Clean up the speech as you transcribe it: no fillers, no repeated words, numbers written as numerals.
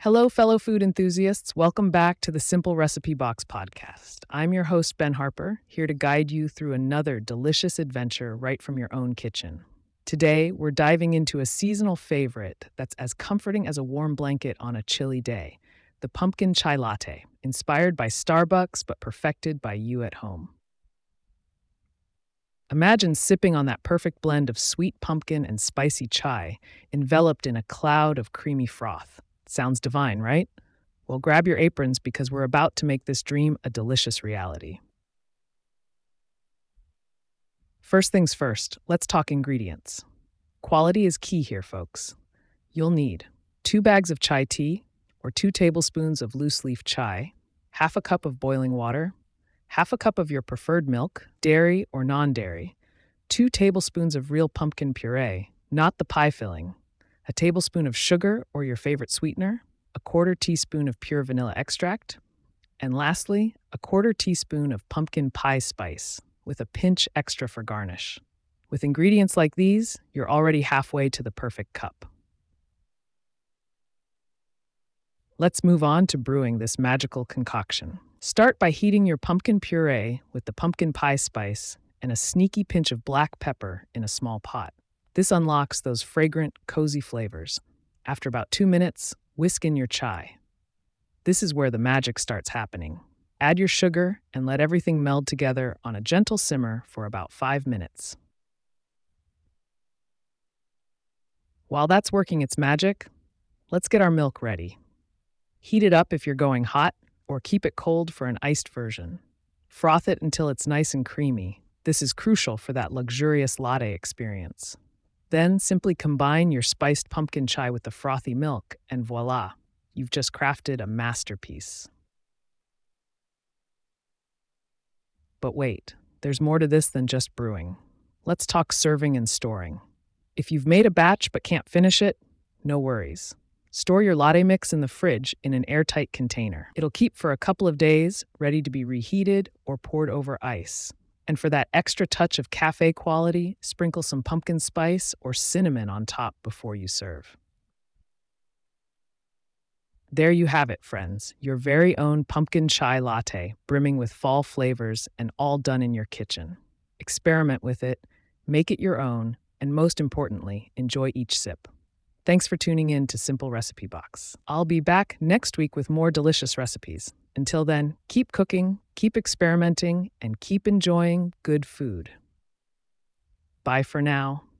Hello, fellow food enthusiasts. Welcome back to the Simple Recipe Box podcast. I'm your host, Ben Harper, here to guide you through another delicious adventure right from your own kitchen. Today, we're diving into a seasonal favorite that's as comforting as a warm blanket on a chilly day, the pumpkin chai latte, inspired by Starbucks but perfected by you at home. Imagine sipping on that perfect blend of sweet pumpkin and spicy chai, enveloped in a cloud of creamy froth. Sounds divine, right? Well, grab your aprons because we're about to make this dream a delicious reality. First things first, let's talk ingredients. Quality is key here, folks. You'll need 2 bags of chai tea, or 2 tablespoons of loose leaf chai, half a cup of boiling water, half a cup of your preferred milk, dairy or non-dairy, 2 tablespoons of real pumpkin puree, not the pie filling, a tablespoon of sugar or your favorite sweetener, a quarter teaspoon of pure vanilla extract, and lastly, a quarter teaspoon of pumpkin pie spice with a pinch extra for garnish. With ingredients like these, you're already halfway to the perfect cup. Let's move on to brewing this magical concoction. Start by heating your pumpkin puree with the pumpkin pie spice and a sneaky pinch of black pepper in a small pot. This unlocks those fragrant, cozy flavors. After about 2 minutes, whisk in your chai. This is where the magic starts happening. Add your sugar and let everything meld together on a gentle simmer for about 5 minutes. While that's working its magic, let's get our milk ready. Heat it up if you're going hot, or keep it cold for an iced version. Froth it until it's nice and creamy. This is crucial for that luxurious latte experience. Then simply combine your spiced pumpkin chai with the frothy milk, and voila, you've just crafted a masterpiece. But wait, there's more to this than just brewing. Let's talk serving and storing. If you've made a batch but can't finish it, no worries. Store your latte mix in the fridge in an airtight container. It'll keep for a couple of days, ready to be reheated or poured over ice. And for that extra touch of cafe quality, sprinkle some pumpkin spice or cinnamon on top before you serve. There you have it, friends, your very own pumpkin chai latte, brimming with fall flavors and all done in your kitchen. Experiment with it, make it your own, and most importantly, enjoy each sip. Thanks for tuning in to Simple Recipe Box. I'll be back next week with more delicious recipes. Until then, keep cooking, keep experimenting, and keep enjoying good food. Bye for now.